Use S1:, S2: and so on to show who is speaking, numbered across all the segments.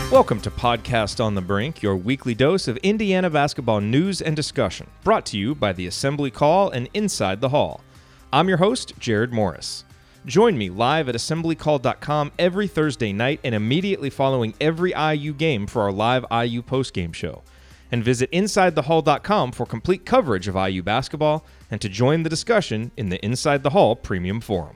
S1: Welcome to Podcast on the Brink, your weekly dose of Indiana basketball news and discussion, brought to you by the Assembly Call and Inside the Hall. I'm your host, Jared Morris. Join me live at assemblycall.com every Thursday night and immediately following every IU game for our live IU postgame show. And visit InsideTheHall.com for complete coverage of IU basketball and to join the discussion in the Inside the Hall Premium Forum.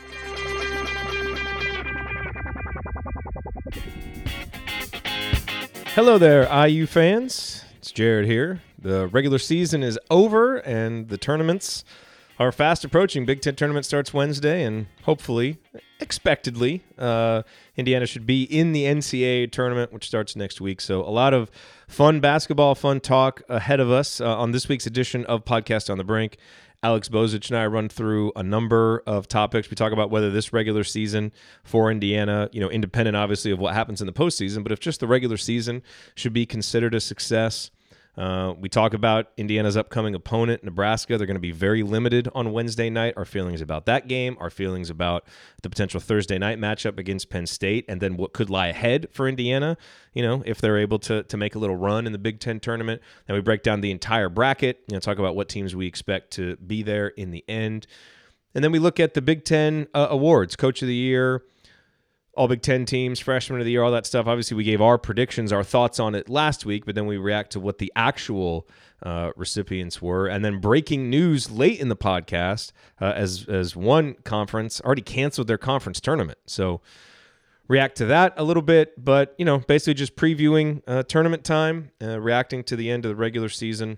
S1: Hello there, IU fans. It's Jared here. The regular season is over and the tournaments are fast approaching. Big Ten tournament starts Wednesday, and hopefully, expectedly, Indiana should be in the NCAA tournament, which starts next week. So a lot of fun basketball, fun talk ahead of us on this week's edition of Podcast on the Brink. Alex Bozich and I run through a number of topics. We talk about whether this regular season for Indiana, independent obviously of what happens in the postseason, but if just the regular season should be considered a success. We talk about Indiana's upcoming opponent, Nebraska. They're going to be very limited on Wednesday night. Our feelings about that game, our feelings about the potential Thursday night matchup against Penn State, and then what could lie ahead for Indiana, if they're able to make a little run in the Big Ten tournament. Then we break down the entire bracket, talk about what teams we expect to be there in the end. And then we look at the Big Ten awards, Coach of the Year, all Big Ten teams, Freshman of the Year, all that stuff. Obviously, we gave our predictions, our thoughts on it last week, but then we react to what the actual recipients were. And then breaking news late in the podcast, as one conference already canceled their conference tournament. So react to that a little bit, but, basically just previewing tournament time, reacting to the end of the regular season,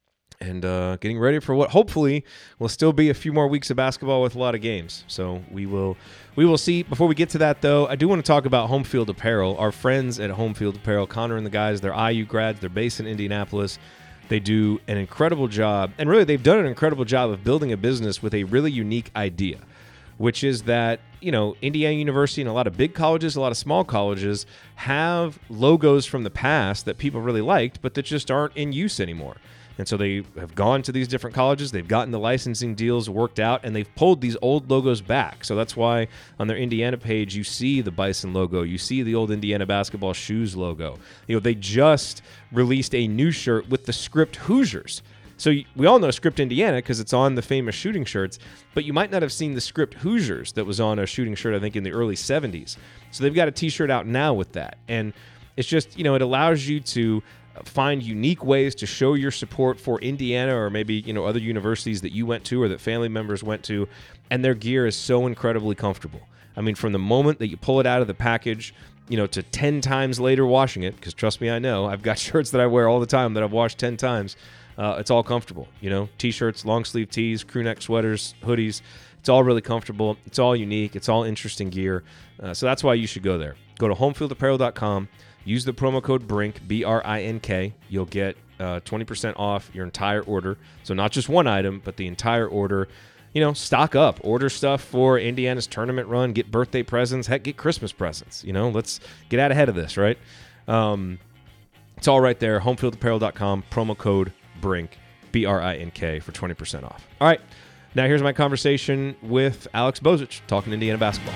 S1: and getting ready for what hopefully will still be a few more weeks of basketball with a lot of games. So we will see. Before we get to that, though, I do want to talk about Home Field Apparel. Our friends at Home Field Apparel, Connor and the guys, they're IU grads. They're based in Indianapolis. They do an incredible job, and really they've done an incredible job of building a business with a really unique idea, which is that, Indiana University and a lot of big colleges, a lot of small colleges have logos from the past that people really liked, but that just aren't in use anymore. And so they have gone to these different colleges, they've gotten the licensing deals worked out, and they've pulled these old logos back. So that's why on their Indiana page, you see the Bison logo, you see the old Indiana basketball shoes logo. They just released a new shirt with the script Hoosiers. So we all know Script Indiana because it's on the famous shooting shirts, but you might not have seen the script Hoosiers that was on a shooting shirt, I think, in the early 70s. So they've got a t-shirt out now with that. And it's just, it allows you to find unique ways to show your support for Indiana or maybe, other universities that you went to or that family members went to, and their gear is so incredibly comfortable. I mean, from the moment that you pull it out of the package, to 10 times later washing it, because trust me, I know, I've got shirts that I wear all the time that I've washed 10 times. It's all comfortable, T-shirts, long sleeve tees, crew neck sweaters, hoodies. It's all really comfortable. It's all unique. It's all interesting gear. So that's why you should go there. Go to homefieldapparel.com. Use the promo code BRINK, B-R-I-N-K. You'll get 20% off your entire order. So not just one item, but the entire order. Stock up. Order stuff for Indiana's tournament run. Get birthday presents. Heck, get Christmas presents. Let's get out ahead of this, right? It's all right there. Homefieldapparel.com. Promo code BRINK, B-R-I-N-K, for 20% off. All right. Now here's my conversation with Alex Bozich, talking Indiana basketball.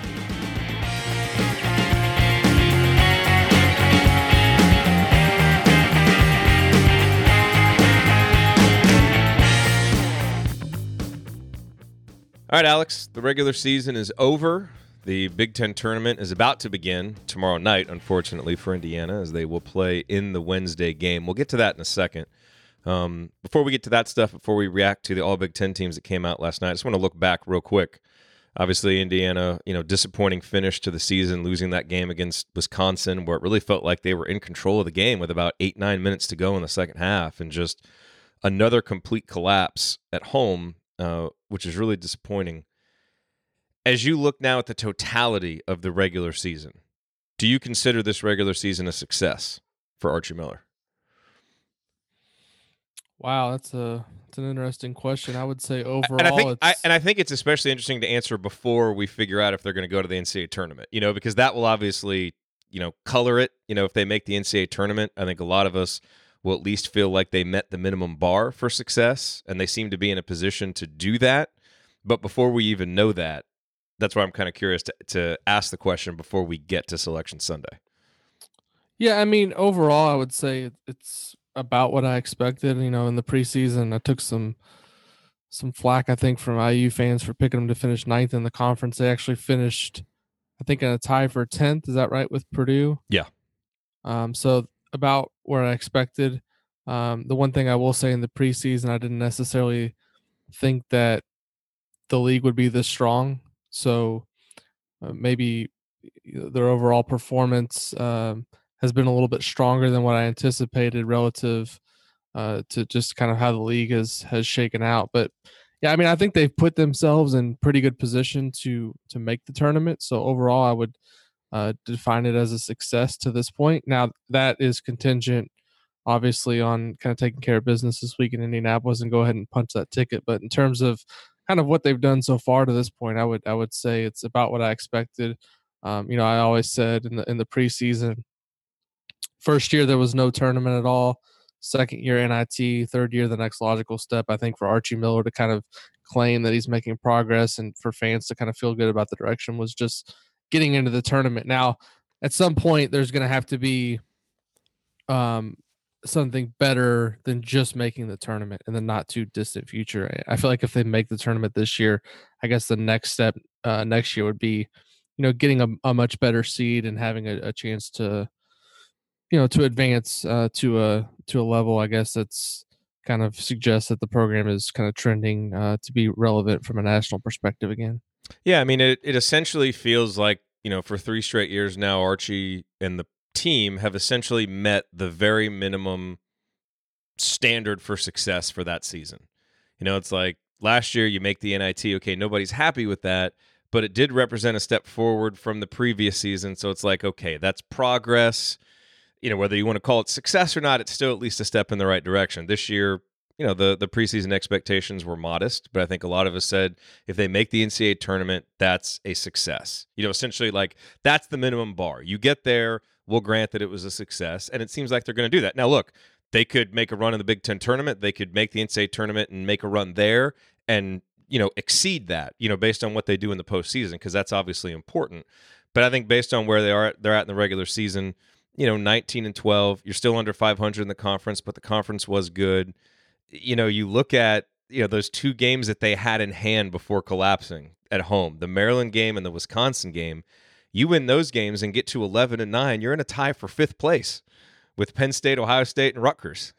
S1: All right, Alex, the regular season is over. The Big Ten tournament is about to begin tomorrow night, unfortunately, for Indiana, as they will play in the Wednesday game. We'll get to that in a second. Before we get to that stuff, before we react to the All Big Ten teams that came out last night, I just want to look back real quick. Obviously, Indiana, disappointing finish to the season, losing that game against Wisconsin, where it really felt like they were in control of the game with about 8-9 minutes to go in the second half, and just another complete collapse at home, which is really disappointing. As you look now at the totality of the regular season, do you consider this regular season a success for Archie Miller?
S2: Wow, that's an interesting question. I would say overall,
S1: I think it's especially interesting to answer before we figure out if they're going to go to the NCAA tournament. Because that will obviously, color it. If they make the NCAA tournament, I think a lot of us will at least feel like they met the minimum bar for success, and they seem to be in a position to do that. But before we even know that, that's why I'm kind of curious to ask the question before we get to Selection Sunday.
S2: Yeah, I mean, overall, I would say it's about what I expected. In the preseason, I took some flack, I think, from IU fans for picking them to finish ninth in the conference. They actually finished, I think, in a tie for 10th. Is that right, with Purdue?
S1: Yeah.
S2: So about where I expected. The one thing I will say in the preseason, I didn't necessarily think that the league would be this strong. So maybe their overall performance has been a little bit stronger than what I anticipated relative to just kind of how the league has shaken out. But yeah, I mean, I think they've put themselves in pretty good position to make the tournament. So overall, I would define it as a success to this point. Now that is contingent, obviously, on kind of taking care of business this week in Indianapolis and go ahead and punch that ticket. But in terms of kind of what they've done so far to this point, I would say it's about what I expected. I always said in the preseason, first year there was no tournament at all. Second year NIT, third year the next logical step. I think for Archie Miller to kind of claim that he's making progress and for fans to kind of feel good about the direction was just getting into the tournament. Now, at some point, there's going to have to be um, something better than just making the tournament in the not too distant future. I feel like if they make the tournament this year, I guess the next step next year would be, getting a much better seed and having a chance to advance to a level, I guess, that's kind of suggests that the program is kind of trending to be relevant from a national perspective again.
S1: Yeah, I mean, it essentially feels like, for 3 straight years now, Archie and the team have essentially met the very minimum standard for success for that season. It's like last year you make the NIT, okay, nobody's happy with that, but it did represent a step forward from the previous season. So it's like, okay, that's progress. Whether you want to call it success or not, it's still at least a step in the right direction. This year, the preseason expectations were modest, but I think a lot of us said if they make the NCAA tournament, that's a success. Essentially, like, that's the minimum bar. You get there, we'll grant that it was a success, and it seems like they're going to do that. Now, look, they could make a run in the Big Ten tournament. They could make the NCAA tournament and make a run there and, exceed that, based on what they do in the postseason, because that's obviously important. But I think based on where they're at in the regular season, 19-12, you're still under 500 in the conference, but the conference was good. You look at, those 2 games that they had in hand before collapsing at home, the Maryland game and the Wisconsin game. You win those games and get to 11-9, you're in a tie for 5th place with Penn State, Ohio State, and Rutgers.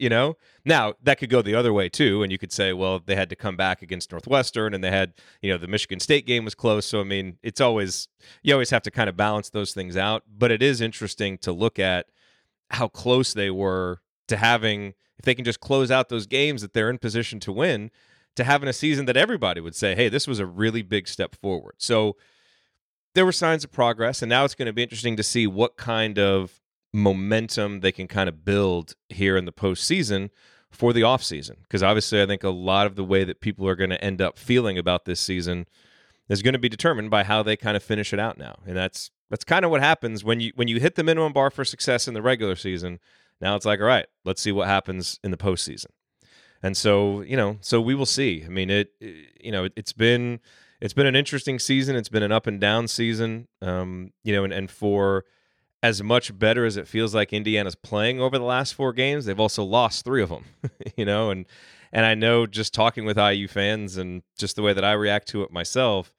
S1: Now that could go the other way too, and you could say, well, they had to come back against Northwestern, and they had, the Michigan State game was close. So I mean, you always have to kind of balance those things out. But it is interesting to look at how close they were to having, if they can just close out those games that they're in position to win, to having a season that everybody would say, hey, this was a really big step forward. So there were signs of progress, and now it's going to be interesting to see what kind of momentum they can kind of build here in the postseason for the offseason. Because obviously, I think a lot of the way that people are going to end up feeling about this season is going to be determined by how they kind of finish it out now. And that's kind of what happens when you hit the minimum bar for success in the regular season. Now it's like, all right, let's see what happens in the postseason. And so, so we will see. I mean, it's been an interesting season. It's been an up and down season. And for as much better as it feels like Indiana's playing over the last 4 games, they've also lost 3 of them, and I know, just talking with IU fans and just the way that I react to it myself,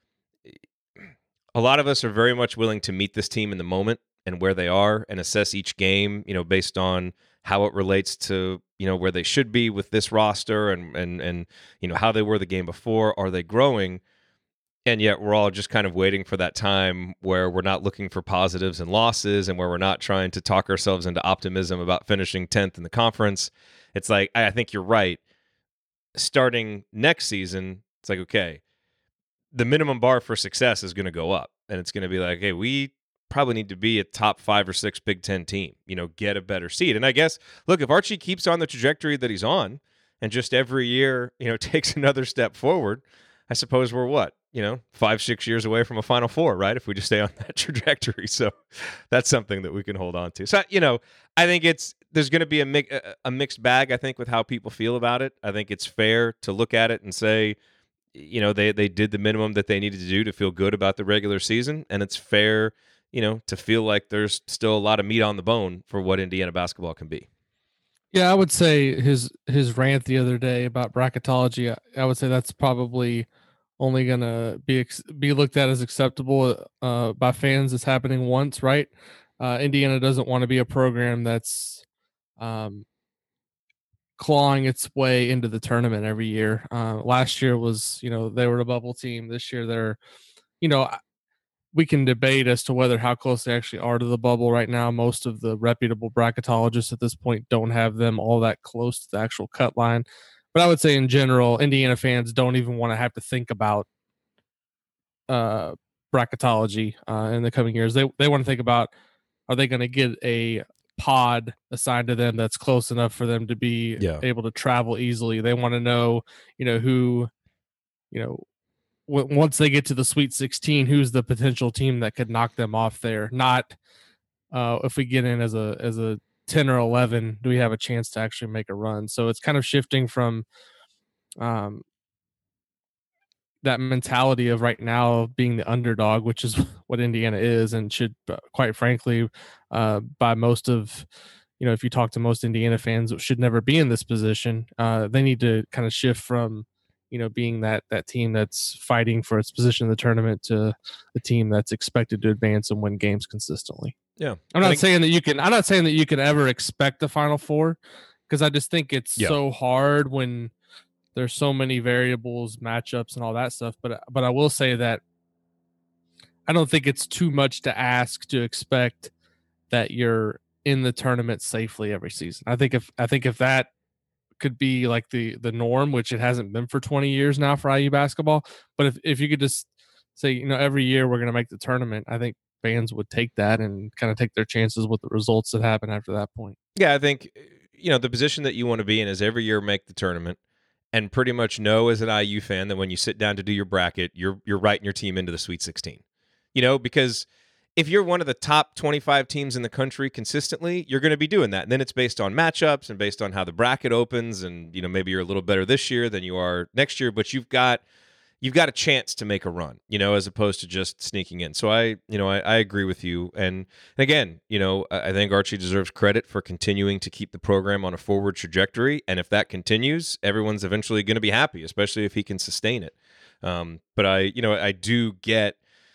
S1: a lot of us are very much willing to meet this team in the moment and where they are and assess each game, based on how it relates to, where they should be with this roster and how they were the game before. Are they growing? And yet we're all just kind of waiting for that time where we're not looking for positives and losses, and where we're not trying to talk ourselves into optimism about finishing 10th in the conference. It's like, I think you're right. Starting next season, it's like, okay, the minimum bar for success is going to go up. And it's going to be like, hey, we probably need to be a top 5 or 6 Big Ten team, get a better seed. And I guess, look, if Archie keeps on the trajectory that he's on and just every year, takes another step forward, I suppose we're what? 5-6 years away from a Final Four, right? If we just stay on that trajectory. So that's something that we can hold on to. So, I think there's going to be a mixed bag, I think, with how people feel about it. I think it's fair to look at it and say, they did the minimum that they needed to do to feel good about the regular season. And it's fair to feel like there's still a lot of meat on the bone for what Indiana basketball can be.
S2: Yeah, I would say his rant the other day about bracketology, I would say that's probably only gonna be looked at as acceptable by fans. It's happening once, right? Indiana doesn't want to be a program that's um, clawing its way into the tournament every year. Last year was, they were a bubble team. This year they're, you know, we can debate as to whether how close they actually are to the bubble right now. Most of the reputable bracketologists at this point don't have them all that close to the actual cut line. But I would say in general, Indiana fans don't even want to have to think about bracketology in the coming years. They want to think about, are they going to get a pod assigned to them that's close enough for them to be able to travel easily. They want to know, who, once they get to the Sweet 16, who's the potential team that could knock them off there. Not if we get in as a 10 or 11, do we have a chance to actually make a run? So it's kind of shifting from that mentality of right now being the underdog, which is what Indiana is and should, quite frankly, by most of, if you talk to most Indiana fans, should never be in this position. They need to kind of shift from, being that team that's fighting for its position in the tournament to a team that's expected to advance and win games consistently.
S1: Yeah,
S2: I'm not saying that you can ever expect the Final Four, because I just think it's so hard when there's so many variables, matchups, and all that stuff. But I will say that I don't think it's too much to ask to expect that you're in the tournament safely every season. I think if that could be like the norm, which it hasn't been for 20 years now for IU basketball, but if you could just say, every year we're going to make the tournament, I think fans would take that and kind of take their chances with the results that happen after that point.
S1: Yeah, I think the position that you want to be in is every year make the tournament. And pretty much know as an IU fan that when you sit down to do your bracket, you're writing your team into the Sweet 16. Because if you're one of the top 25 teams in the country consistently, you're going to be doing that. And then it's based on matchups and based on how the bracket opens. And, maybe you're a little better this year than you are next year, but you've got a chance to make a run, as opposed to just sneaking in. So I agree with you. And again, I think Archie deserves credit for continuing to keep the program on a forward trajectory. And if that continues, everyone's eventually going to be happy, especially if he can sustain it. But I do get,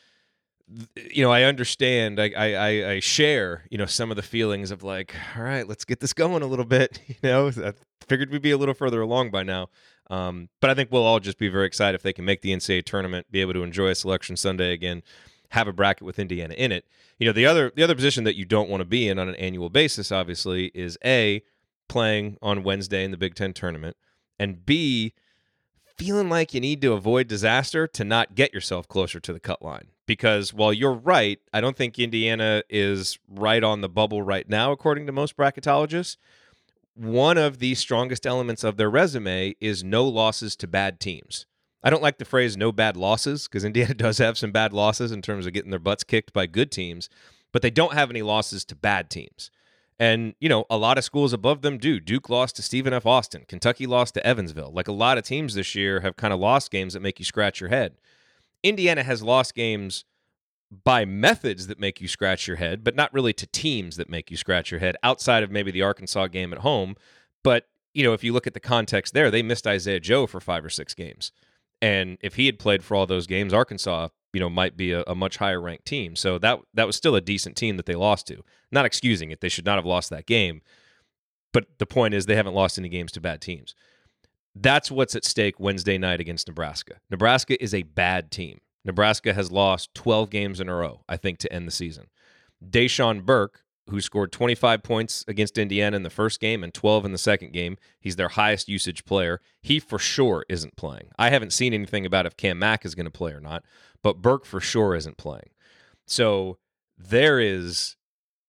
S1: I understand, I share, some of the feelings of like, all right, let's get this going a little bit. I figured we'd be a little further along by now. But I think we'll all just be very excited if they can make the NCAA tournament, be able to enjoy a Selection Sunday again, have a bracket with Indiana in it. The other position that you don't want to be in on an annual basis, obviously, is A, playing on Wednesday in the Big Ten tournament, and B, feeling like you need to avoid disaster to not get yourself closer to the cut line. Because while you're right, I don't think Indiana is right on the bubble right now, according to most bracketologists. One of the strongest elements of their resume is no losses to bad teams. I don't like the phrase no bad losses, because Indiana does have some bad losses in terms of getting their butts kicked by good teams, but they don't have any losses to bad teams. And, a lot of schools above them do. Duke lost to Stephen F. Austin. Kentucky lost to Evansville. Like, a lot of teams this year have kind of lost games that make you scratch your head. Indiana has lost games by methods that make you scratch your head, but not really to teams that make you scratch your head, outside of maybe the Arkansas game at home. But, if you look at the context there, they missed Isaiah Joe for 5 or 6 games. And if he had played for all those games, Arkansas, might be a much higher ranked team. So that was still a decent team that they lost to. Not excusing it. They should not have lost that game. But the point is they haven't lost any games to bad teams. That's what's at stake Wednesday night against Nebraska. Nebraska is a bad team. Nebraska has lost 12 games in a row, I think, to end the season. Deshaun Burke, who scored 25 points against Indiana in the first game and 12 in the second game, he's their highest usage player. He for sure isn't playing. I haven't seen anything about if Cam Mack is going to play or not, but Burke for sure isn't playing. So there is,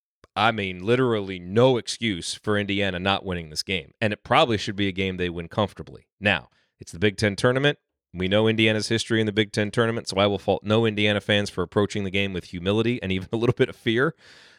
S1: literally no excuse for Indiana not winning this game. And it probably should be a game they win comfortably. Now, it's the Big Ten tournament. We know Indiana's history in the Big Ten tournament, so I will fault no Indiana fans for approaching the game with humility and even a little bit of fear.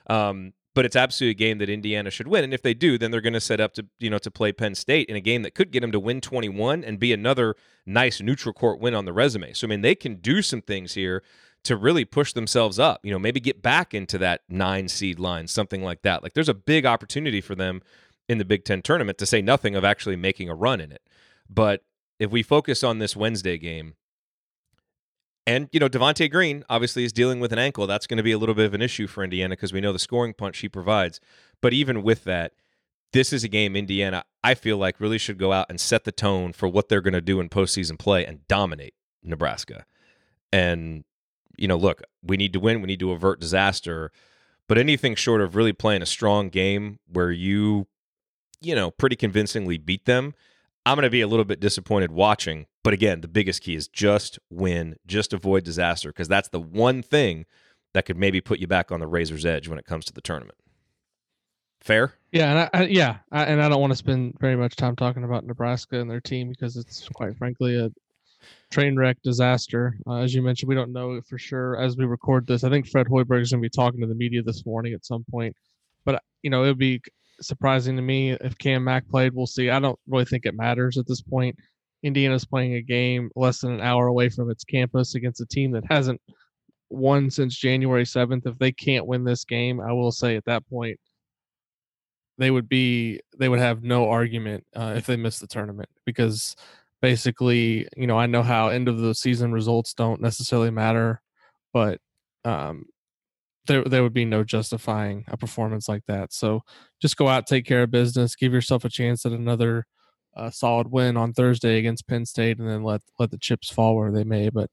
S1: But it's absolutely a game that Indiana should win. And if they do, then they're going to set up to play Penn State in a game that could get them to win 21 and be another nice neutral court win on the resume. So, they can do some things here to really push themselves up, maybe get back into that 9 seed line, something like that. Like there's a big opportunity for them in the Big Ten tournament, to say nothing of actually making a run in it. But if we focus on this Wednesday game, and, Devontae Green obviously is dealing with an ankle. That's going to be a little bit of an issue for Indiana because we know the scoring punch he provides. But even with that, this is a game Indiana, I feel like, really should go out and set the tone for what they're going to do in postseason play and dominate Nebraska. And, look, we need to win. We need to avert disaster. But anything short of really playing a strong game where you pretty convincingly beat them, I'm going to be a little bit disappointed watching. But again, the biggest key is just win, just avoid disaster, because that's the one thing that could maybe put you back on the razor's edge when it comes to the tournament. Fair?
S2: Yeah, and I don't want to spend very much time talking about Nebraska and their team because it's quite frankly a train wreck disaster. As you mentioned, we don't know for sure as we record this. I think Fred Hoiberg is going to be talking to the media this morning at some point. But, it would be surprising to me if Cam Mack played. We'll see. I don't really think it matters at this point. Indiana's playing a game less than an hour away from its campus against a team that hasn't won since January 7th. If they can't win this game, I will say at that point, they would have no argument if they miss the tournament, because basically, I know how end of the season results don't necessarily matter, but there would be no justifying a performance like that. So just go out, take care of business, give yourself a chance at another solid win on Thursday against Penn State, and then let the chips fall where they may. But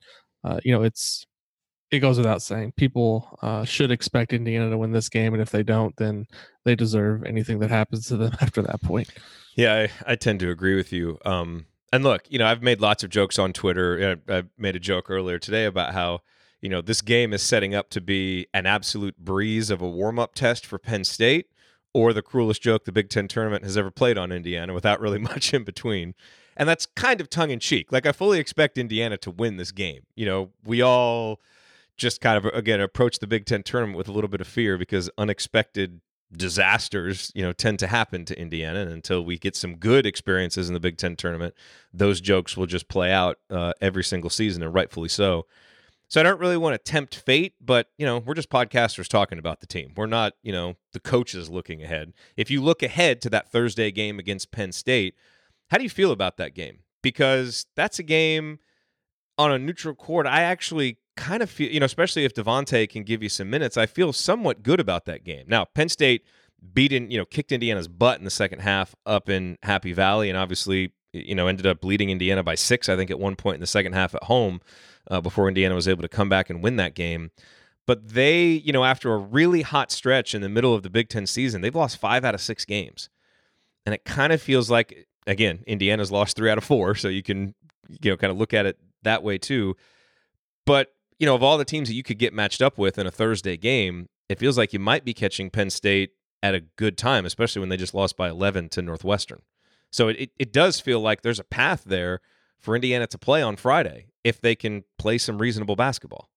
S2: it goes without saying, people should expect Indiana to win this game, and if they don't, then they deserve anything that happens to them after that point.
S1: Yeah, I tend to agree with you. And look, I've made lots of jokes on Twitter. I made a joke earlier today about how, this game is setting up to be an absolute breeze of a warm-up test for Penn State, or the cruelest joke the Big Ten tournament has ever played on Indiana, without really much in between. And that's kind of tongue-in-cheek. Like, I fully expect Indiana to win this game. We all just kind of, again, approach the Big Ten tournament with a little bit of fear because unexpected disasters, tend to happen to Indiana. And until we get some good experiences in the Big Ten tournament, those jokes will just play out every single season, and rightfully so. So I don't really want to tempt fate, but, we're just podcasters talking about the team. We're not, the coaches looking ahead. If you look ahead to that Thursday game against Penn State, how do you feel about that game? Because that's a game on a neutral court. I actually kind of feel, especially if Devontae can give you some minutes, I feel somewhat good about that game. Now, Penn State kicked Indiana's butt in the second half up in Happy Valley, and obviously, ended up leading Indiana by 6, I think, at one point in the second half at home, before Indiana was able to come back and win that game. But they, after a really hot stretch in the middle of the Big Ten season, they've lost 5 out of 6 games. And it kind of feels like, again, Indiana's lost 3 out of 4, so you can, kind of look at it that way too. But, of all the teams that you could get matched up with in a Thursday game, it feels like you might be catching Penn State at a good time, especially when they just lost by 11 to Northwestern. So it does feel like there's a path there for Indiana to play on Friday if they can play some reasonable basketball.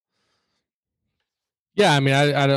S2: Yeah, I mean,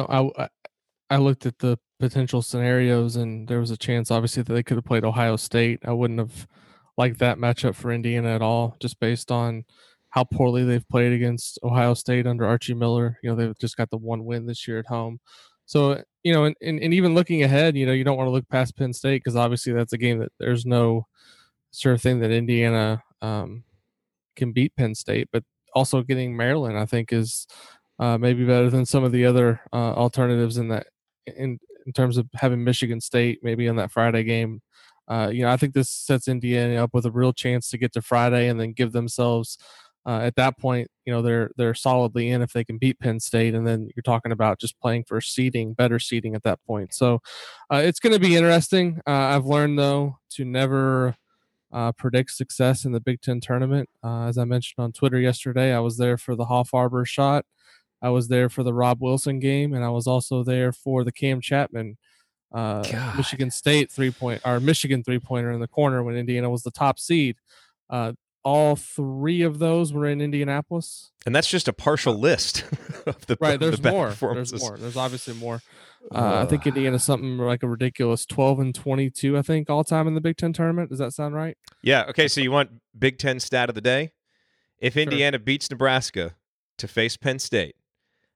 S2: I looked at the potential scenarios, and there was a chance, obviously, that they could have played Ohio State. I wouldn't have liked that matchup for Indiana at all, just based on how poorly they've played against Ohio State under Archie Miller. They've just got the one win this year at home. So, and even looking ahead, you don't want to look past Penn State, because obviously that's a game that there's no sure thing that Indiana can beat Penn State. But also getting Maryland, I think, is maybe better than some of the other alternatives in that, in terms of having Michigan State maybe on that Friday game. I think this sets Indiana up with a real chance to get to Friday and then give themselves at that point, they're solidly in if they can beat Penn State, and then you're talking about just playing for better seeding at that point. So it's going to be interesting. I've learned, though, to never predict success in the Big Ten tournament. As I mentioned on Twitter yesterday, I was there for the Hoff-Arbor shot. I was there for the Rob Wilson game, and I was also there for the Cam Chapman Michigan State Michigan 3-pointer in the corner when Indiana was the top seed. All 3 of those were in Indianapolis,
S1: and that's just a partial list of the
S2: right. There's
S1: the
S2: more.
S1: Performances.
S2: There's more. There's obviously more. I think Indiana's something like a ridiculous 12-22. I think all time in the Big Ten tournament. Does that sound right?
S1: Yeah. Okay. So you want Big Ten stat of the day? If Indiana beats Nebraska to face Penn State,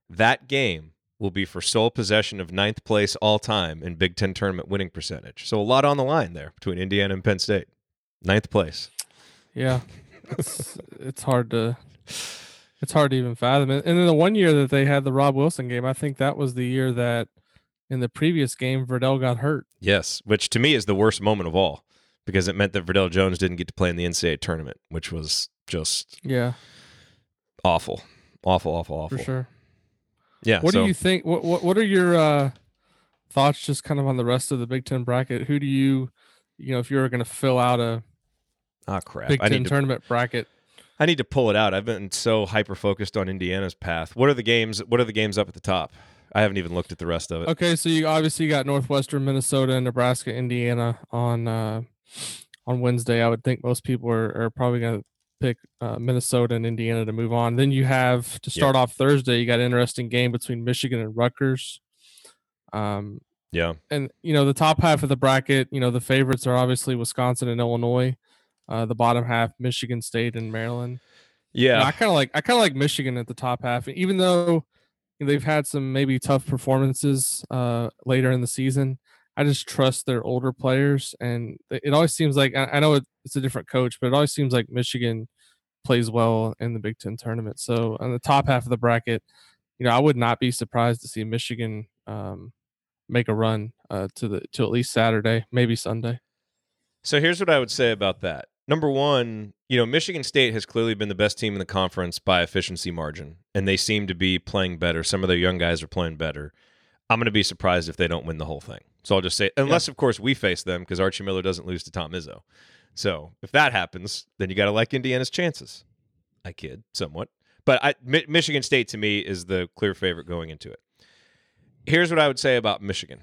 S1: That game will be for sole possession of ninth place all time in Big Ten tournament winning percentage. So a lot on the line there between Indiana and Penn State. Ninth place.
S2: Yeah, it's hard to even fathom it. And then the one year that they had the Rob Wilson game, I think that was the year that in the previous game Verdell got hurt.
S1: Yes, which to me is the worst moment of all because it meant that Verdell Jones didn't get to play in the NCAA tournament, which was just awful. Awful.
S2: For sure.
S1: Yeah.
S2: What do you think? What are your thoughts just kind of on the rest of the Big Ten bracket? Who do you if you were going to fill out a Big Ten tournament bracket?
S1: I need to pull it out. I've been so hyper focused on Indiana's path. What are the games up at the top? I haven't even looked at the rest of it.
S2: Okay, so you obviously got Northwestern, Minnesota, Nebraska, Indiana on Wednesday. I would think most people are probably going to pick Minnesota and Indiana to move on. Then you have to start off Thursday. You got an interesting game between Michigan and Rutgers. And the top half of the bracket, the favorites are obviously Wisconsin and Illinois. The bottom half, Michigan State and Maryland.
S1: Yeah,
S2: I kind of like Michigan at the top half, even though they've had some maybe tough performances later in the season. I just trust their older players, and it always seems like I know it's a different coach, but it always seems like Michigan plays well in the Big Ten tournament. So on the top half of the bracket, I would not be surprised to see Michigan make a run to at least Saturday, maybe Sunday.
S1: So here's what I would say about that. Number one, Michigan State has clearly been the best team in the conference by efficiency margin, and they seem to be playing better. Some of their young guys are playing better. I'm going to be surprised if they don't win the whole thing. So I'll just say, unless, of course, we face them because Archie Miller doesn't lose to Tom Izzo. So if that happens, then you got to like Indiana's chances. I kid somewhat. But Michigan State, to me, is the clear favorite going into it. Here's what I would say about Michigan.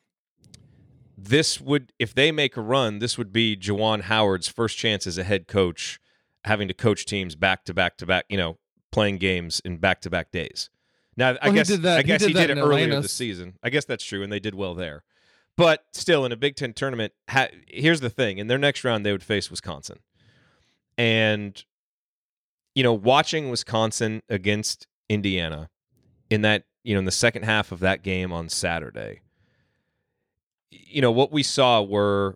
S1: If they make a run, this would be Juwan Howard's first chance as a head coach, having to coach teams back to back to back, playing games in back to back days. Now, I guess he did it earlier this season. I guess that's true, and they did well there. But still, in a Big Ten tournament, here's the thing: in their next round, they would face Wisconsin, and watching Wisconsin against Indiana in that, in the second half of that game on Saturday. What we saw were,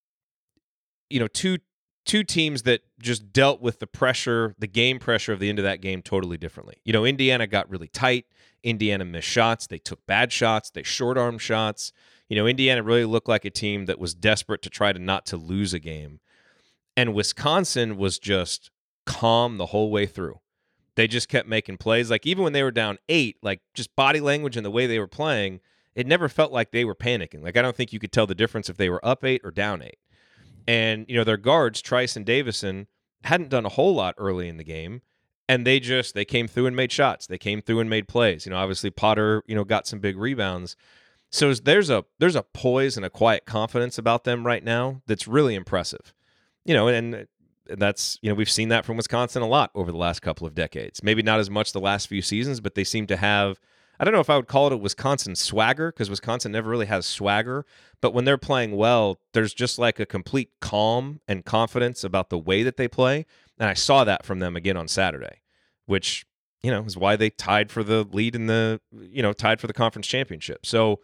S1: two teams that just dealt with the pressure, the game pressure of the end of that game totally differently. Indiana got really tight. Indiana missed shots. They took bad shots. They short-armed shots. Indiana really looked like a team that was desperate to try to not to lose a game. And Wisconsin was just calm the whole way through. They just kept making plays. Like, even when they were down 8, like, just body language and the way they were playing, it never felt like they were panicking. Like, I don't think you could tell the difference if they were up 8 or down 8. And, their guards, Trice and Davison, hadn't done a whole lot early in the game. And they came through and made shots. They came through and made plays. Obviously Potter, got some big rebounds. So there's a poise and a quiet confidence about them right now that's really impressive. And that's, we've seen that from Wisconsin a lot over the last couple of decades. Maybe not as much the last few seasons, but they seem to have, I don't know if I would call it a Wisconsin swagger, because Wisconsin never really has swagger, but when they're playing well, there's just like a complete calm and confidence about the way that they play. And I saw that from them again on Saturday, which, is why they tied for the lead in tied for the conference championship. So,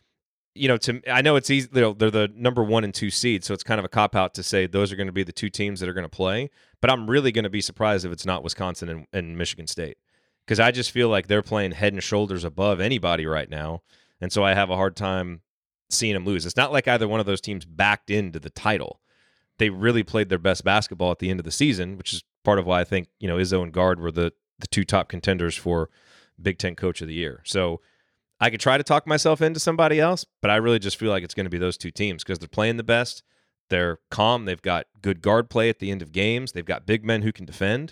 S1: I know it's easy, they're the number 1 and 2 seeds, so it's kind of a cop-out to say those are going to be the two teams that are going to play, but I'm really going to be surprised if it's not Wisconsin and Michigan State, because I just feel like they're playing head and shoulders above anybody right now, and so I have a hard time seeing them lose. It's not like either one of those teams backed into the title. They really played their best basketball at the end of the season, which is part of why I think, Izzo and Gard were the two top contenders for Big Ten Coach of the Year. So I could try to talk myself into somebody else, but I really just feel like it's going to be those two teams because they're playing the best. They're calm. They've got good guard play at the end of games. They've got big men who can defend.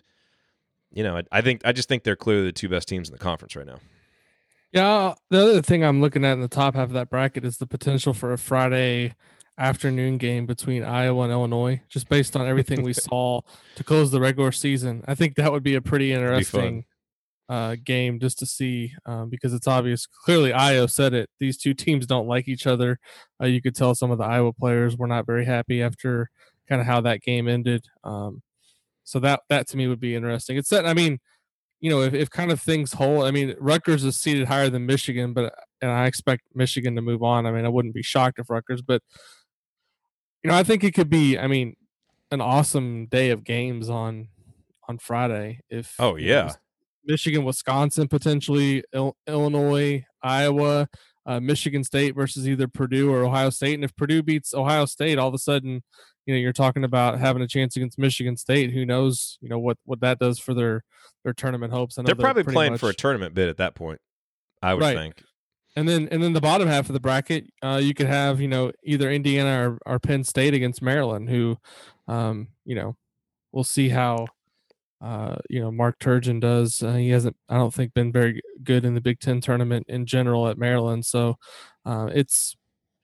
S1: I just think they're clearly the two best teams in the conference right now.
S2: Yeah, the other thing I'm looking at in the top half of that bracket is the potential for a Friday afternoon game between Iowa and Illinois, just based on everything we saw to close the regular season. I think that would be a pretty interesting game just to see, because it's obvious. Clearly, Io said it. These two teams don't like each other. You could tell some of the Iowa players were not very happy after kind of how that game ended. So that to me would be interesting. It's set. I mean, if kind of things hold, I mean, Rutgers is seated higher than Michigan, and I expect Michigan to move on. I mean, I wouldn't be shocked if Rutgers, but I think it could be, I mean, an awesome day of games on Friday if,
S1: Oh yeah.
S2: Michigan, Wisconsin, potentially Illinois, Iowa, Michigan State versus either Purdue or Ohio State. And if Purdue beats Ohio State, all of a sudden, you're talking about having a chance against Michigan State. Who knows, what that does for their tournament hopes. I know
S1: They're probably playing
S2: much,
S1: for a tournament bid at that point, I would
S2: right.
S1: think.
S2: And then the bottom half of the bracket, you could have, either Indiana or Penn State against Maryland, who, we'll see how Mark Turgeon does. He hasn't, I don't think, been very good in the Big Ten tournament in general at Maryland. So it's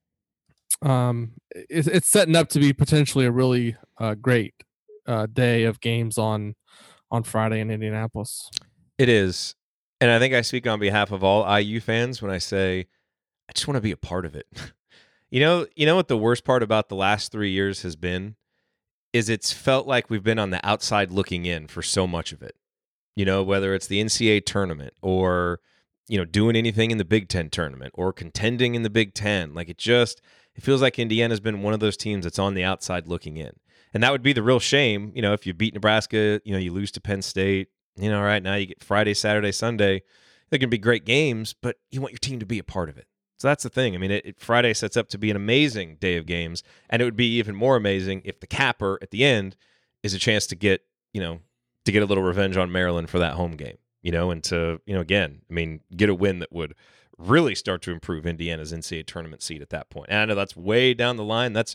S2: setting up to be potentially a really great day of games on Friday in Indianapolis.
S1: It is. And I think I speak on behalf of all IU fans when I say, I just want to be a part of it. You know what the worst part about the last 3 years has been? Is it's felt like we've been on the outside looking in for so much of it. Whether it's the NCAA tournament or, doing anything in the Big Ten tournament or contending in the Big Ten. Like it feels like Indiana's been one of those teams that's on the outside looking in. And that would be the real shame, if you beat Nebraska, you lose to Penn State, right now you get Friday, Saturday, Sunday. They're going to be great games, but you want your team to be a part of it. So that's the thing. I mean, Friday sets up to be an amazing day of games, and it would be even more amazing if the capper at the end is a chance to get a little revenge on Maryland for that home game, and to, again, I mean, get a win that would really start to improve Indiana's NCAA tournament seed at that point. And I know that's way down the line. That's,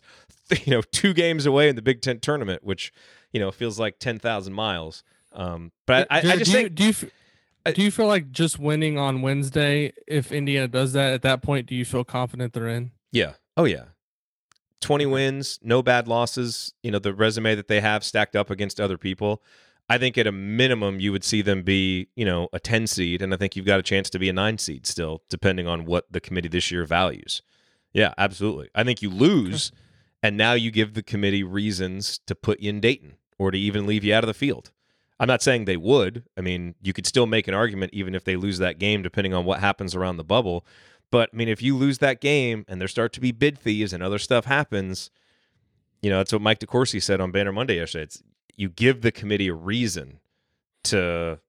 S1: 2 games away in the Big Ten tournament, which, feels like 10,000 miles. But I just think...
S2: Do you feel like just winning on Wednesday, if Indiana does that, at that point, do you feel confident they're in?
S1: Yeah. Oh, yeah. 20 wins, no bad losses, the resume that they have stacked up against other people. I think at a minimum, you would see them be, a 10 seed, and I think you've got a chance to be a 9 seed still, depending on what the committee this year values. Yeah, absolutely. I think you lose, and now you give the committee reasons to put you in Dayton or to even leave you out of the field. I'm not saying they would. I mean, you could still make an argument even if they lose that game, depending on what happens around the bubble. But, I mean, if you lose that game and there start to be bid thieves and other stuff happens, that's what Mike DeCourcy said on Banner Monday yesterday. You give the committee a reason to,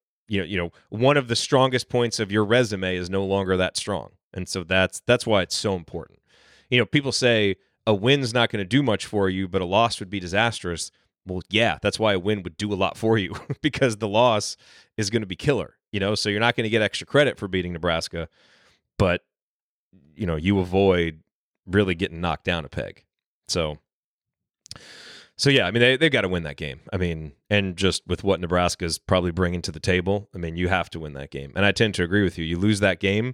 S1: one of the strongest points of your resume is no longer that strong. And so that's why it's so important. People say a win's not going to do much for you, but a loss would be disastrous. Well, yeah, that's why a win would do a lot for you because the loss is going to be killer, so you're not going to get extra credit for beating Nebraska, but, you avoid really getting knocked down a peg. So yeah, I mean, they've got to win that game. I mean, and just with what Nebraska's probably bringing to the table, I mean, you have to win that game. And I tend to agree with you. You lose that game,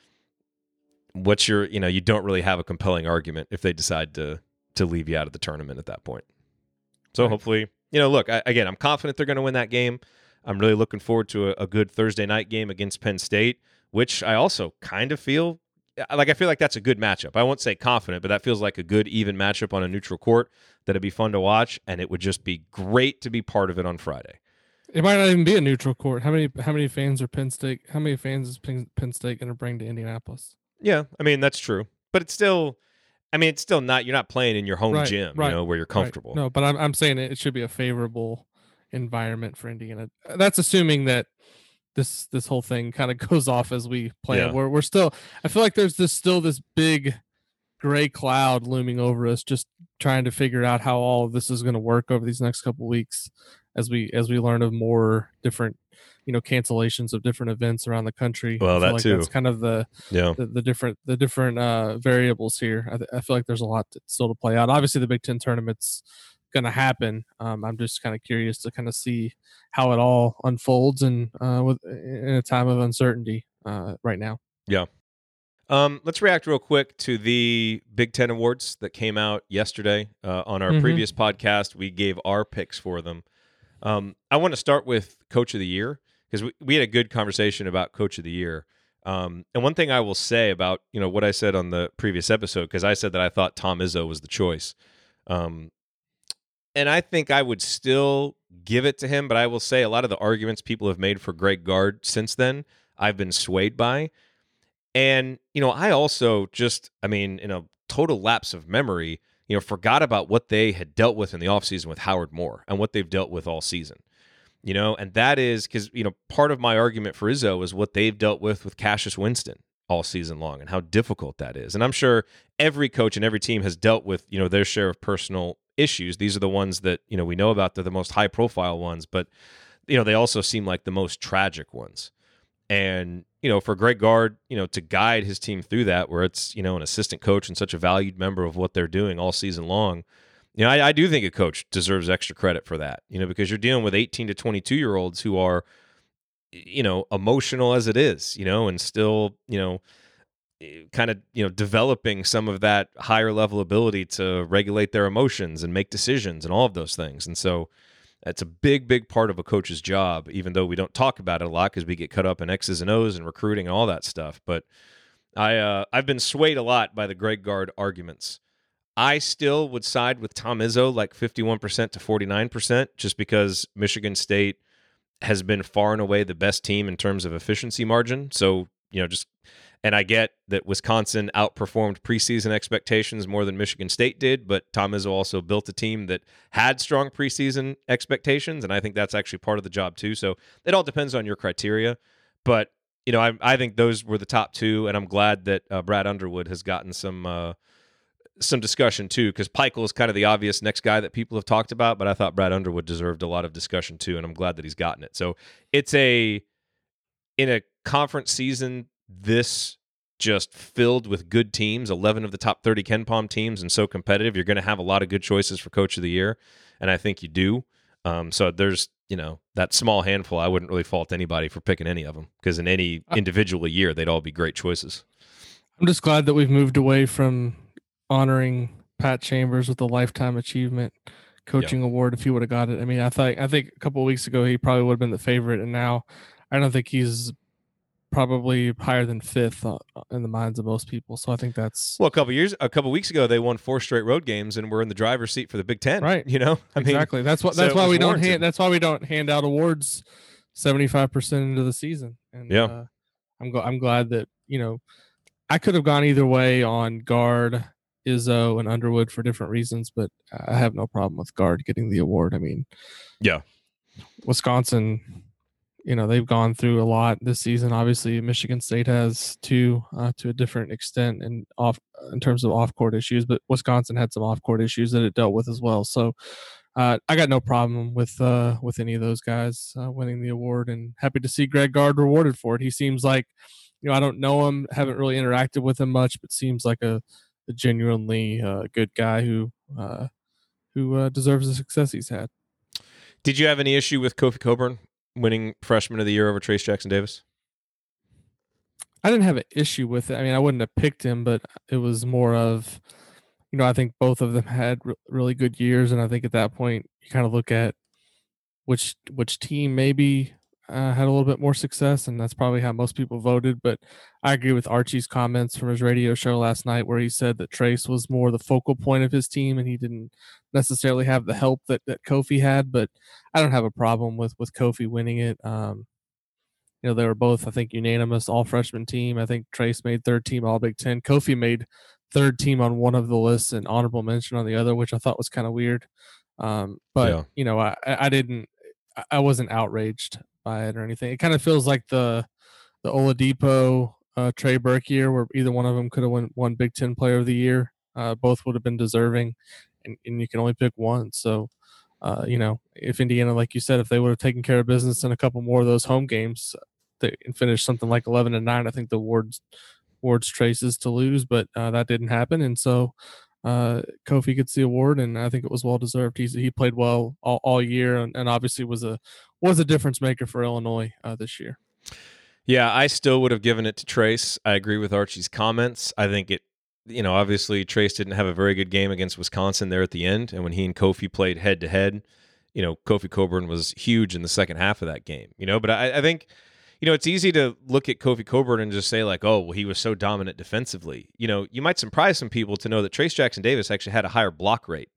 S1: you don't really have a compelling argument if they decide to leave you out of the tournament at that point. So hopefully, look, I'm confident they're going to win that game. I'm really looking forward to a good Thursday night game against Penn State, which I also kind of feel like that's a good matchup. I won't say confident, but that feels like a good, even matchup on a neutral court that'd be fun to watch, and it would just be great to be part of it on Friday.
S2: It might not even be a neutral court. How many fans are Penn State? How many fans is Penn State going to bring to Indianapolis?
S1: Yeah, I mean, that's true, but it's still not. You're not playing in your home gym, where you're comfortable.
S2: Right. No, but I'm saying it should be a favorable environment for Indiana. That's assuming that this whole thing kind of goes off as we play it. We're still. I feel like there's still this big gray cloud looming over us, just trying to figure out how all of this is going to work over these next couple of weeks as we learn of more different cancellations of different events around the country.
S1: Well, that too.
S2: That's kind of the different variables here. I feel like there's a lot still to play out. Obviously, the Big Ten tournament's going to happen. I'm just kind of curious to kind of see how it all unfolds and in a time of uncertainty right now.
S1: Yeah. Let's react real quick to the Big Ten Awards that came out yesterday. On our previous podcast, we gave our picks for them. I want to start with Coach of the Year because we had a good conversation about Coach of the Year. And one thing I will say about what I said on the previous episode, because I said that I thought Tom Izzo was the choice. And I think I would still give it to him, but I will say a lot of the arguments people have made for Greg Gard since then, I've been swayed by. And, I also in a total lapse of memory, forgot about what they had dealt with in the offseason with Howard Moore and what they've dealt with all season. And that is because, part of my argument for Izzo is what they've dealt with Cassius Winston all season long and how difficult that is. And I'm sure every coach and every team has dealt with, their share of personal issues. These are the ones that, we know about. They're the most high profile ones, but, they also seem like the most tragic ones. And, for Greg Gard, to guide his team through that, where it's, an assistant coach and such a valued member of what they're doing all season long, I do think a coach deserves extra credit for that, because you're dealing with 18 to 22-year-olds who are, emotional as it is, and still, kind of, developing some of that higher level ability to regulate their emotions and make decisions and all of those things. And so that's a big, big part of a coach's job, even though we don't talk about it a lot because we get caught up in X's and O's and recruiting and all that stuff. But I've been swayed a lot by the Greg Gard arguments. I still would side with Tom Izzo like 51% to 49% just because Michigan State has been far and away the best team in terms of efficiency margin. So, and I get that Wisconsin outperformed preseason expectations more than Michigan State did, but Tom Izzo also built a team that had strong preseason expectations, and I think that's actually part of the job too. So it all depends on your criteria. But, I think those were the top two, and I'm glad that Brad Underwood has gotten some discussion too, because Peichel is kind of the obvious next guy that people have talked about, but I thought Brad Underwood deserved a lot of discussion too, and I'm glad that he's gotten it. So it's in a conference season this just filled with good teams, 11 of the top 30 KenPom teams, and so competitive, you're going to have a lot of good choices for Coach of the Year, and I think you do. So there's, that small handful, I wouldn't really fault anybody for picking any of them, because in any individual year, they'd all be great choices.
S2: I'm just glad that we've moved away from honoring Pat Chambers with the Lifetime Achievement Coaching Award if he would have got it. I mean, I think a couple of weeks ago he probably would have been the favorite, and now I don't think he's probably higher than fifth in the minds of most people. So I think that's
S1: a couple weeks ago they won 4 straight road games and were in the driver's seat for the Big Ten.
S2: Right? Exactly. That's why we don't hand out awards 75% into the season. And I'm glad that I could have gone either way on Gard, Izzo, and Underwood for different reasons, but I have no problem with Gard getting the award. I mean, Wisconsin, they've gone through a lot this season. Obviously, Michigan State has too, to a different extent, and in terms of off-court issues. But Wisconsin had some off-court issues that it dealt with as well. So I got no problem with any of those guys winning the award, and happy to see Greg Gard rewarded for it. He seems like, I don't know him, haven't really interacted with him much, but seems like a genuinely good guy who deserves the success he's had.
S1: Did you have any issue with Kofi Cockburn winning Freshman of the Year over Trace Jackson Davis?
S2: I didn't have an issue with it. I mean, I wouldn't have picked him, but it was more of, I think both of them had really good years, and I think at that point you kind of look at which team maybe had a little bit more success, and that's probably how most people voted. But I agree with Archie's comments from his radio show last night, where he said that Trace was more the focal point of his team, and he didn't necessarily have the help that Kofi had. But I don't have a problem with Kofi winning it. They were both, I think, unanimous all freshman team. I think Trace made third team All Big Ten. Kofi made third team on one of the lists and honorable mention on the other, which I thought was kind of weird. But I wasn't outraged by it or anything. It kind of feels like the Oladipo Trey Burke year, where either one of them could have won Big Ten Player of the Year. Both would have been deserving, and you can only pick one. So, if Indiana, like you said, if they would have taken care of business in a couple more of those home games and finished something like 11-9, I think the awards Trace's to lose, but that didn't happen, and so Kofi gets the award, and I think it was well deserved. He played well all year, and obviously was a difference maker for Illinois this year.
S1: Yeah, I still would have given it to Trace. I agree with Archie's comments. I think it, obviously Trace didn't have a very good game against Wisconsin there at the end, and when he and Kofi played head to head, Kofi Cockburn was huge in the second half of that game. But I think, it's easy to look at Kofi Cockburn and just say like, oh, well, he was so dominant defensively. You might surprise some people to know that Trace Jackson Davis actually had a higher block rate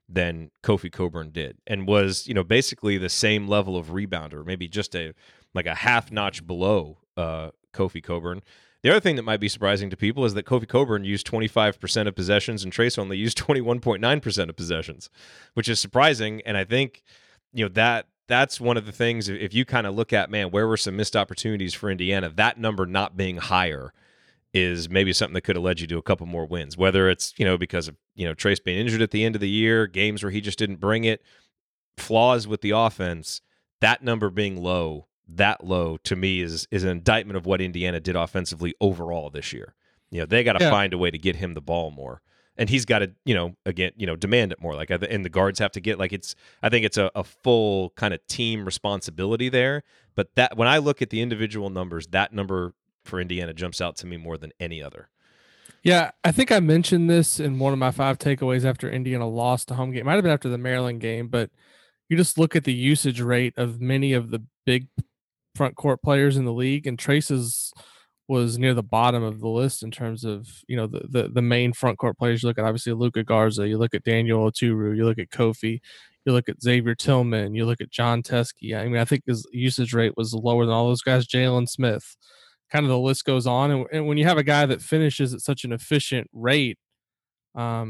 S1: than Kofi Cockburn did, and was, basically the same level of rebounder, maybe just a half notch below Kofi Cockburn. The other thing that might be surprising to people is that Kofi Cockburn used 25% of possessions and Trayce only used 21.9% of possessions, which is surprising. And I think, that's one of the things, if you kind of look at, man, where were some missed opportunities for Indiana, that number not being higher is maybe something that could have led you to a couple more wins, whether it's, because of, Trayce being injured at the end of the year, games where he just didn't bring it, flaws with the offense. That number being that low to me is an indictment of what Indiana did offensively overall this year. They got to find a way to get him the ball more, and he's got to, demand it more. And the guards have to get I think it's a full kind of team responsibility there. But that, when I look at the individual numbers, that number for Indiana jumps out to me more than any other.
S2: Yeah, I think I mentioned this in one of my 5 takeaways after Indiana lost a home game. It might have been after the Maryland game, but you just look at the usage rate of many of the big front court players in the league, and Trayce's was near the bottom of the list in terms of, the main front court players. You look at, obviously, Luka Garza, you look at Daniel Oturu, you look at Kofi, you look at Xavier Tillman, you look at John Teskey. I mean, I think his usage rate was lower than all those guys. Jalen Smith, kind of the list goes on. And when you have a guy that finishes at such an efficient rate, why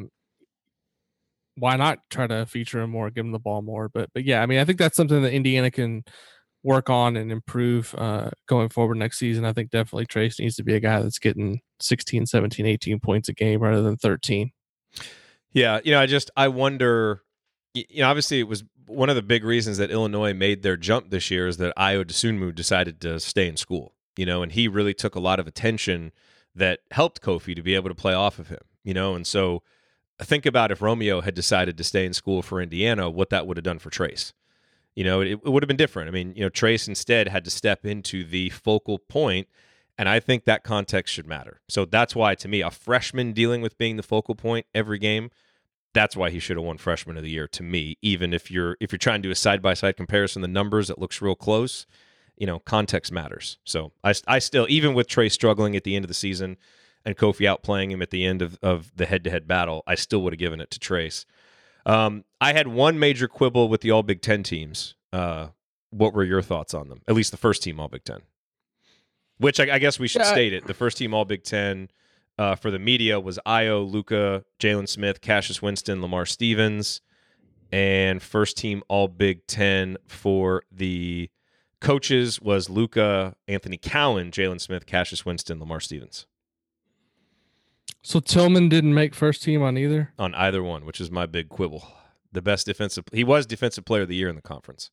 S2: not try to feature him more, give him the ball more? But yeah, I mean, I think that's something that Indiana can work on and improve going forward next season. I think definitely Trayce needs to be a guy that's getting 16, 17, 18 points a game rather than 13.
S1: Yeah, I wonder, obviously it was one of the big reasons that Illinois made their jump this year is that Ayo Dosunmu decided to stay in school, and he really took a lot of attention that helped Kofi to be able to play off of him, and so think about if Romeo had decided to stay in school for Indiana, what that would have done for Trayce. It would have been different. I mean, Trayce instead had to step into the focal point, and I think that context should matter. So that's why, to me, a freshman dealing with being the focal point every game, that's why he should have won Freshman of the Year, to me. Even if you're trying to do a side-by-side comparison, the numbers, it looks real close. Context matters. So I still, even with Trayce struggling at the end of the season and Kofi outplaying him at the end of the head-to-head battle, I still would have given it to Trayce. I had one major quibble with the All Big Ten teams. What were your thoughts on them? At least the first team All Big Ten. Which I guess we should state it. The first team All Big Ten for the media was Ayo, Luka, Jalen Smith, Cassius Winston, Lamar Stevens. And first team All Big Ten for the coaches was Luka, Anthony Cowan, Jalen Smith, Cassius Winston, Lamar Stevens.
S2: So Tillman didn't make first team on either?
S1: On either one, which is my big quibble. He was defensive player of the year in the conference.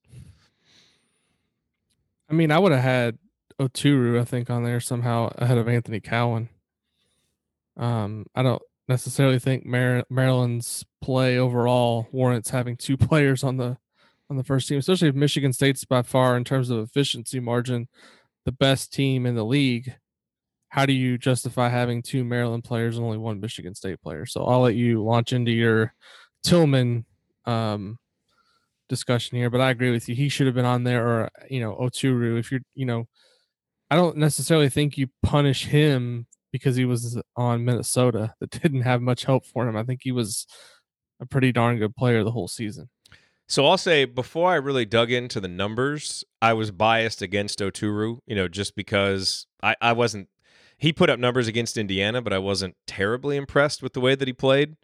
S2: I mean, I would have had Oturu, I think, on there somehow ahead of Anthony Cowan. I don't necessarily think Maryland's play overall warrants having 2 players on the first team, especially if Michigan State's by far, in terms of efficiency margin, the best team in the league. How do you justify having 2 Maryland players and only 1 Michigan State player? So I'll let you launch into your Tillman discussion here, but I agree with you. He should have been on there, or Oturu. If you're, I don't necessarily think you punish him because he was on Minnesota that didn't have much help for him. I think he was a pretty darn good player the whole season.
S1: So I'll say, before I really dug into the numbers, I was biased against Oturu, just because I wasn't. He put up numbers against Indiana, but I wasn't terribly impressed with the way that he played.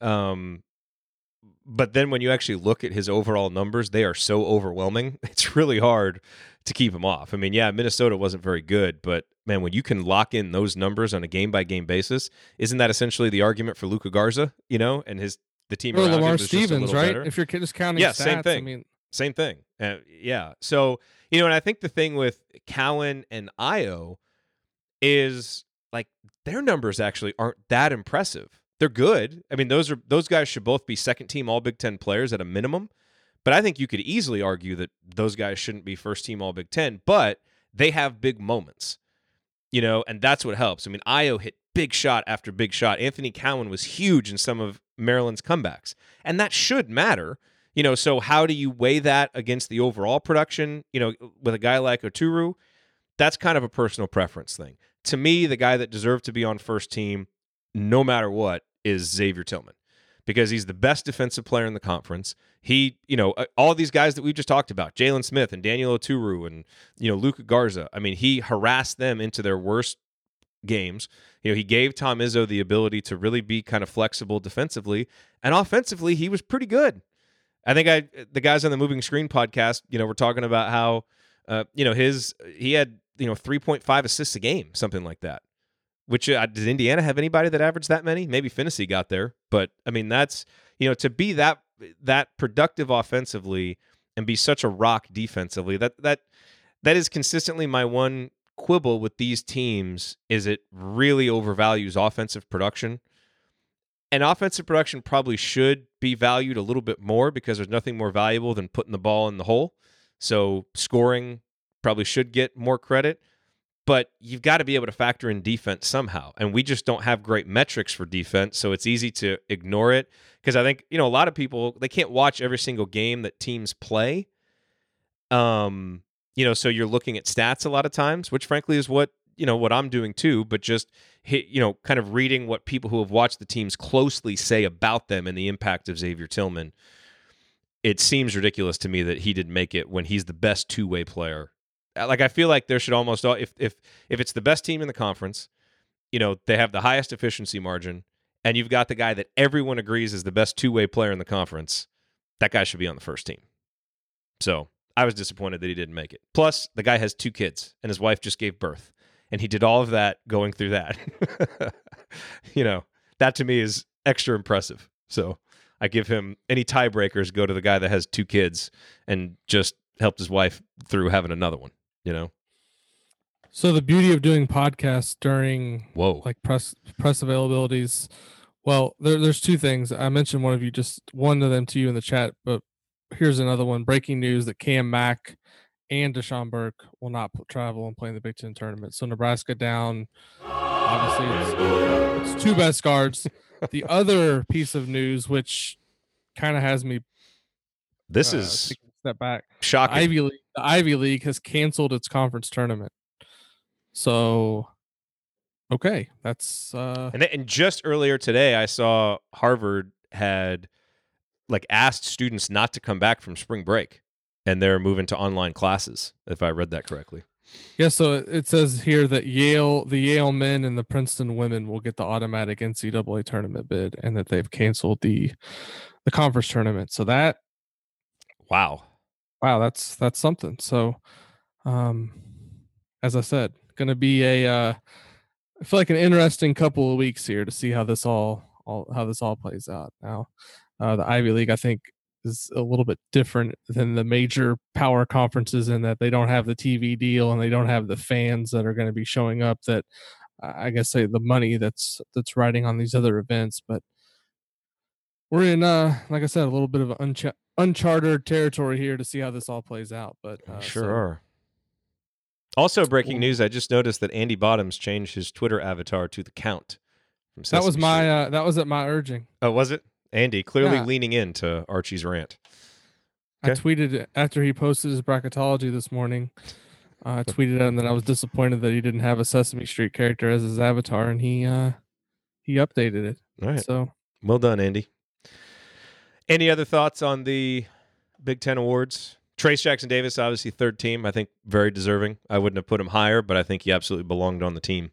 S1: But then when you actually look at his overall numbers, they are so overwhelming. It's really hard to keep him off. I mean, yeah, Minnesota wasn't very good, but man, when you can lock in those numbers on a game-by-game basis, isn't that essentially the argument for Luka Garza, and the team around
S2: Lamar
S1: him is
S2: Stevens,
S1: just a little
S2: right?
S1: better?
S2: If you're just counting stats,
S1: same thing.
S2: I mean,
S1: same thing. Yeah. So, and I think the thing with Cowan and Ayo is, their numbers actually aren't that impressive. They're good. I mean, those guys should both be second team All Big Ten players at a minimum. But I think you could easily argue that those guys shouldn't be first team All Big Ten, but they have big moments, and that's what helps. I mean, Ayo hit big shot after big shot. Anthony Cowan was huge in some of Maryland's comebacks, and that should matter. So how do you weigh that against the overall production, with a guy like Oturu? That's kind of a personal preference thing. To me, the guy that deserved to be on first team, no matter what, is Xavier Tillman. because he's the best defensive player in the conference. He, all these guys that we just talked about, Jalen Smith and Daniel Oturu and, Luka Garza. I mean, he harassed them into their worst games. He gave Tom Izzo the ability to really be kind of flexible defensively, and offensively, he was pretty good. I think the guys on the Moving Screen podcast, were talking about how, he had 3.5 assists a game, something like that. Which does Indiana have anybody that averaged that many? Maybe Finney got there, but I mean that's to be that productive offensively and be such a rock defensively. That is consistently my one quibble with these teams is it really overvalues offensive production. And offensive production probably should be valued a little bit more because there's nothing more valuable than putting the ball in the hole. So scoring probably should get more credit. But you've got to be able to factor in defense somehow. And we just don't have great metrics for defense, so it's easy to ignore it. Because I think, a lot of people, they can't watch every single game that teams play. So you're looking at stats a lot of times, which frankly is what I'm doing too. But just, kind of reading what people who have watched the teams closely say about them and the impact of Xavier Tillman. It seems ridiculous to me that he didn't make it when he's the best two-way player. Like, I feel like there should almost, if it's the best team in the conference, they have the highest efficiency margin, and you've got the guy that everyone agrees is the best two-way player in the conference, that guy should be on the first team. So I was disappointed that he didn't make it. Plus, the guy has 2 kids, and his wife just gave birth, and he did all of that going through that. That to me is extra impressive. So I give him any tiebreakers go to the guy that has 2 kids and just helped his wife through having another one.
S2: So the beauty of doing podcasts during
S1: like
S2: press availabilities, well, there's 2 things. I mentioned one of them to you in the chat, but here's another one. Breaking news that Cam Mack and Deshaun Burke will not travel and play in the Big Ten tournament. So Nebraska down. Obviously, it's 2 best guards. The other piece of news, which kind of has me
S1: this is
S2: taking a step back,
S1: shocking.
S2: The Ivy League has canceled its conference tournament. So, okay, that's
S1: and just earlier today, I saw Harvard had asked students not to come back from spring break, and they're moving to online classes. If I read that correctly.
S2: Yeah. So it says here that the Yale men and the Princeton women will get the automatic NCAA tournament bid, and that they've canceled the conference tournament. So that.
S1: Wow,
S2: that's something. So, as I said, going to be I feel like an interesting couple of weeks here to see how this all plays out. Now, the Ivy League, I think, is a little bit different than the major power conferences in that they don't have the TV deal and they don't have the fans that are going to be showing up. That I guess the money that's riding on these other events, but we're in, like I said, a little bit of uncharted territory here to see how this all plays out. But
S1: sure are. Also, breaking news: I just noticed that Andy Bottoms changed his Twitter avatar to the Count. From
S2: that was my that was at my urging.
S1: Oh, was it? Andy clearly leaning into Archie's rant.
S2: Okay. I tweeted after he posted his bracketology this morning. I tweeted at him that I was disappointed that he didn't have a Sesame Street character as his avatar, and he updated it.
S1: All right.
S2: So
S1: well done, Andy. Any other thoughts on the Big Ten awards? Trace Jackson Davis, obviously 3rd team. I think very deserving. I wouldn't have put him higher, but I think he absolutely belonged on the team.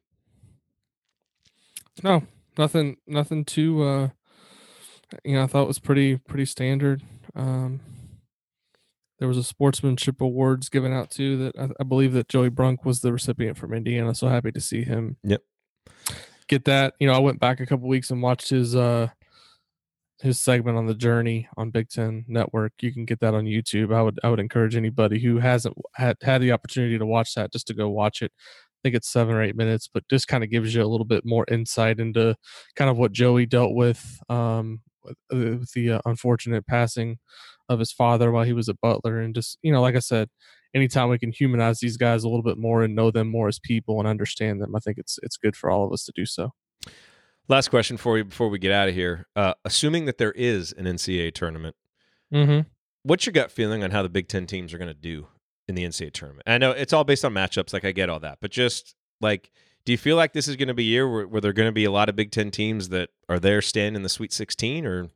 S2: No, nothing too. I thought it was pretty standard. There was a sportsmanship awards given out too that I believe that Joey Brunk was the recipient from Indiana. So happy to see him.
S1: Yep.
S2: Get that. I went back a couple weeks and watched his segment on The Journey on Big Ten Network. You can get that on YouTube. I would encourage anybody who hasn't had the opportunity to watch that just to go watch it. I think it's 7 or 8 minutes, but just kind of gives you a little bit more insight into kind of what Joey dealt with the unfortunate passing of his father while he was at Butler. And just, like I said, anytime we can humanize these guys a little bit more and know them more as people and understand them, I think it's good for all of us to do so.
S1: Last question for you before we get out of here. Assuming that there is an NCAA tournament, what's your gut feeling on how the Big Ten teams are going to do in the NCAA tournament? I know it's all based on matchups, I get all that, but just do you feel like this is going to be a year where there are going to be a lot of Big Ten teams that are there staying in the Sweet 16, or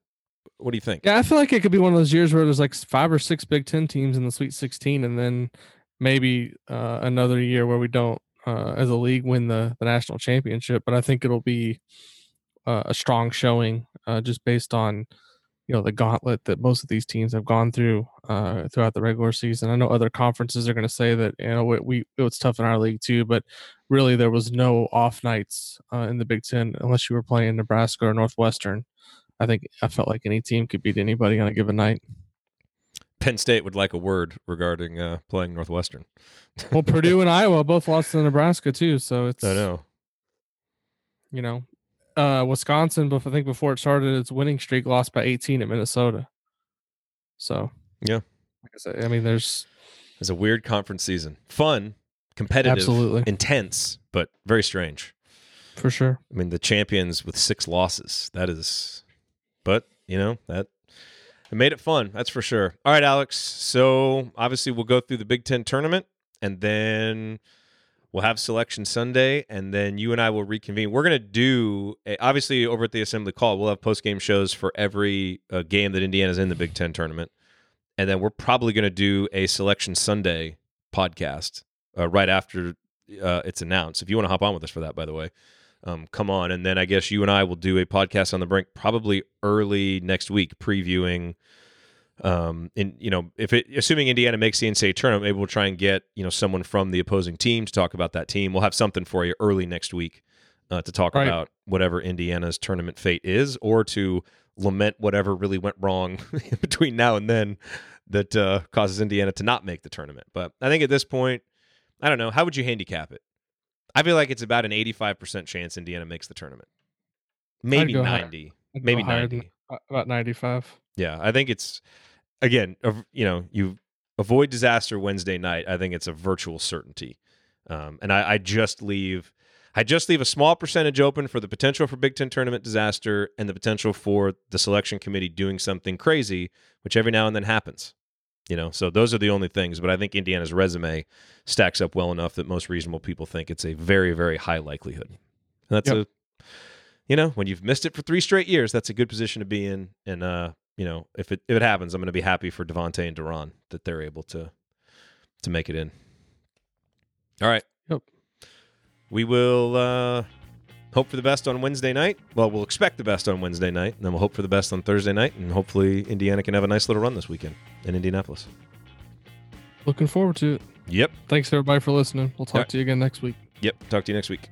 S1: What do you think?
S2: Yeah, I feel like it could be one of those years where there's like 5 or 6 Big Ten teams in the Sweet 16, and then maybe another year where we don't, as a league, win the national championship. But I think it'll be a strong showing, just based on the gauntlet that most of these teams have gone through throughout the regular season. I know other conferences are going to say that it's tough in our league too, but really there was no off nights in the Big Ten unless you were playing Nebraska or Northwestern. I felt like any team could beat anybody on a given night.
S1: Penn State would like a word regarding playing Northwestern.
S2: Well, Purdue and Iowa both lost to Nebraska too, so it's,
S1: I know.
S2: Wisconsin, but I think before it started its winning streak, lost by 18 at Minnesota. So
S1: yeah,
S2: like I said, I mean, there's
S1: a weird conference season. Fun, competitive,
S2: absolutely
S1: intense, but very strange.
S2: For sure.
S1: I mean, the champions with 6 losses. That is, but that it made it fun. That's for sure. All right, Alex. So obviously we'll go through the Big Ten tournament, and then we'll have Selection Sunday, and then you and I will reconvene. We're going to do, obviously, over at the Assembly Call, we'll have post-game shows for every game that Indiana's in the Big Ten tournament. And then we're probably going to do a Selection Sunday podcast right after it's announced. If you want to hop on with us for that, by the way, come on. And then I guess you and I will do a podcast on the brink probably early next week, previewing assuming Indiana makes the NCAA tournament, maybe we'll try and get someone from the opposing team to talk about that team. We'll have something for you early next week to talk about whatever Indiana's tournament fate is, or to lament whatever really went wrong between now and then that causes Indiana to not make the tournament. But I think at this point, I don't know, how would you handicap it? I feel like it's about an 85% chance Indiana makes the tournament. Maybe 90. Maybe 90.
S2: About 95.
S1: Yeah, I think it's, again, you avoid disaster Wednesday night. I think it's a virtual certainty. And I just leave a small percentage open for the potential for Big Ten tournament disaster and the potential for the selection committee doing something crazy, which every now and then happens. So those are the only things. But I think Indiana's resume stacks up well enough that most reasonable people think it's a very, very high likelihood. And that's when you've missed it for 3 straight years, that's a good position to be in. And if it happens, I'm going to be happy for Devontae and Duran that they're able to make it in. All right.
S2: Yep.
S1: We will hope for the best on Wednesday night. Well, we'll expect the best on Wednesday night, and then we'll hope for the best on Thursday night, and hopefully Indiana can have a nice little run this weekend in Indianapolis.
S2: Looking forward to it.
S1: Yep.
S2: Thanks, everybody, for listening. We'll talk to you again next week.
S1: Yep. Talk to you next week.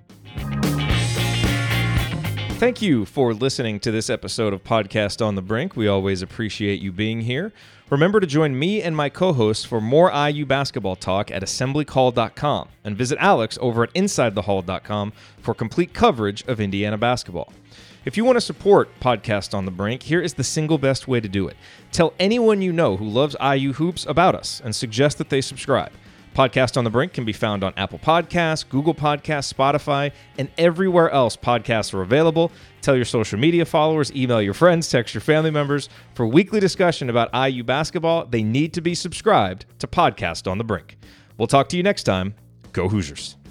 S1: Thank you for listening to this episode of Podcast on the Brink. We always appreciate you being here. Remember to join me and my co-hosts for more IU basketball talk at assemblycall.com, and visit Alex over at insidethehall.com for complete coverage of Indiana basketball. If you want to support Podcast on the Brink, here is the single best way to do it. Tell anyone you know who loves IU hoops about us and suggest that they subscribe. Podcast on the Brink can be found on Apple Podcasts, Google Podcasts, Spotify, and everywhere else podcasts are available. Tell your social media followers, email your friends, text your family members. For weekly discussion about IU basketball, they need to be subscribed to Podcast on the Brink. We'll talk to you next time. Go Hoosiers.